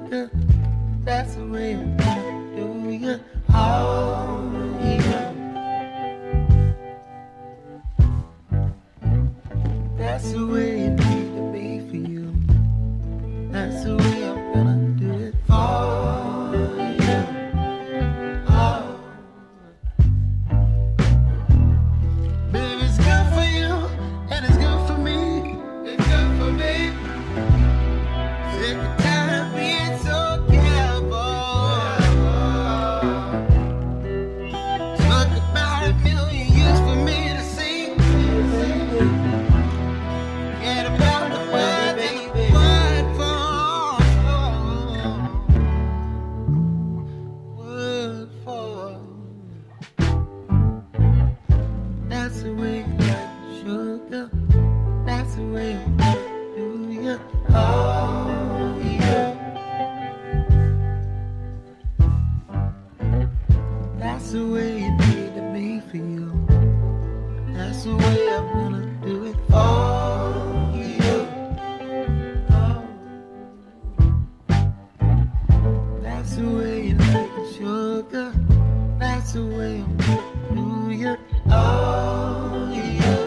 sugar. That's the way I'm gonna do you. Oh, yeah. That's the way it need to be for you. That's the way I'm gonna do it for you. Oh, baby, it's good for you and it's good for me. It's good for me. Sick of time being so careful. Took about 1,000,000 years for me to see. Get about the word and the word for. That's the way you like sugar. That's the way I'm gonna do you. Oh, yeah. That's the way it need to be for you. That's the way I'm gonna do it for you. Oh. That's the way you like it, sugar. That's the way I'm gonna do you. Oh, yeah.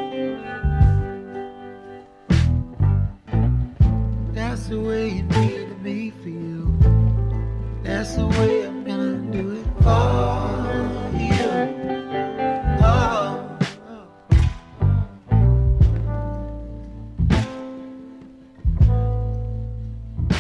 That's the way it need to be for you. That's the way I'm gonna do it for you.